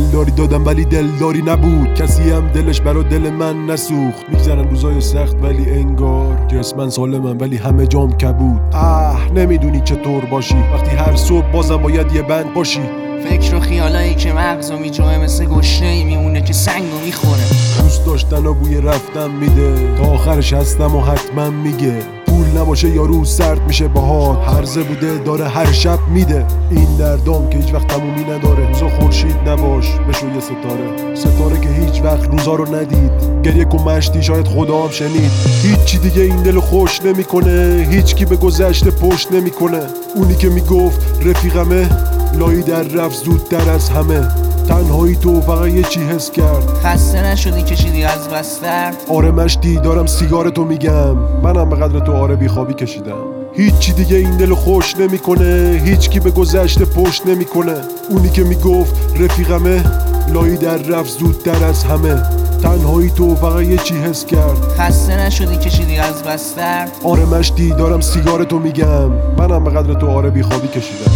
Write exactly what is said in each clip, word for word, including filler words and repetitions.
دلداری دادم ولی دلداری نبود، کسی هم دلش برا دل من نسوخت. میگذرن روزای سخت ولی انگار جسمن سالمم ولی همه جام کبود. اه نمیدونی چطور باشی وقتی هر صبح بازم باید یه بند باشی. فکر و خیالایی که مغزو میجوه مثل گشنه‌ای میمونه که سنگو میخوره. دوست داشتن و بوی رفتن میده، تا آخرش هستم و حتما میگه. پول نباشه یارو سرد میشه باهات، هرزه بوده داره هر شب میده. این دردام که هیچ وقت تمومی نداره، روزا خورشید نباش بشو یه ستاره. ستاره که هیچ وقت روزا رو ندید، گریه کن مشتی شاید خدا هم شنید. هیچی دیگه این دلو خوش نمیکنه، هیچ کی به گذشته پشت نمیکنه. اونی که میگفت رفیقمه لایی در رفت زودتر از همه. تنهایی تو فقط یه چی حس کرد، خسته نشدی کشیدی از بس درد. آره مشتی دارم سیگارتو میگم، منم به قدر تو آره بیخوابی کشیدم. هیچی دیگه این دلو خوش نمیکنه، هیچ کی به گذشته پشت نمیکنه. اونی که میگفت رفیقمه لایی در رفت زودتر از همه. تنهایی تو فقط یه چی حس کرد، خسته نشدی کشیدی از بس درد. آره مشتی دارم سیگارتو میگم، منم به قدر تو آره بیخوابی کشیدم.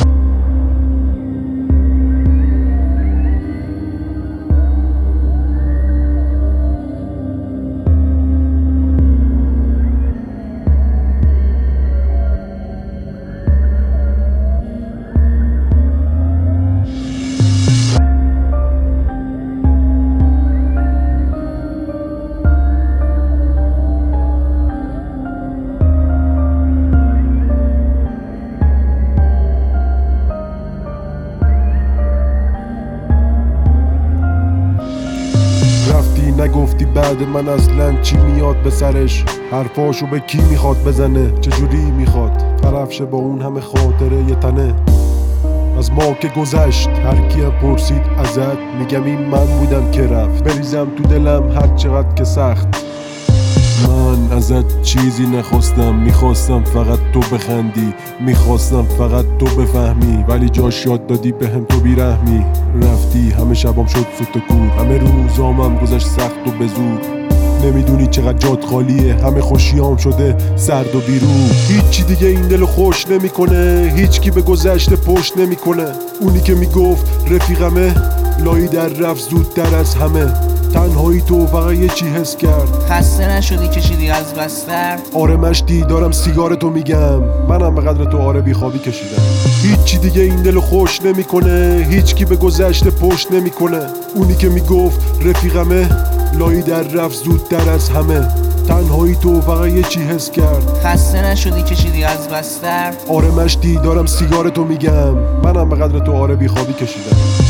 نگفتی بعد من اصلا چی میاد به سرش، حرفاشو به کی میخواد بزنه، چجوری میخواد طرف شه با اون همه خاطره یه تنه. از ما که گذشت هر کی هم پرسید ازت، میگم این من بودم که رفت، بریزم تو دلم هر چقدر که سخت. من ازت چیزی نخواستم، میخواستم فقط تو بخندی، میخواستم فقط تو بفهمی، ولی جاش یاد دادی بهم تو بیرحمی. رفتی همه شبام شد سوت کور، همه روزامم گذشت سخت و بزود. نمیدونی چقدر جات خالیه، همه خوشیام شده سرد و بیرو. هیچی دیگه این دلو خوش نمیکنه، هیچ کی به گذشته پشت نمیکنه. اونی که میگفت رفیقمه لایی در رفت زودتر از همه. تنهایی تو فقط یه چی حس کرد، خسته نشدی کشیدی از بس درد. آره مشتی دارم سیگارتو میگم، منم به قدر تو آره بیخوابی کشیدم. هیچی دیگه این دلو خوش نمیکنه، هیچ کی به گذشته پشت نمیکنه. اونی که میگفت رفیقمه لایی در رفت زودتر از همه. تنهایی تو فقط یه چی حس کرد، خسته نشدی کشیدی از بس درد. آره مشتی دارم سیگارتو میگم، منم به قدر تو آره بیخوابی کشیدم.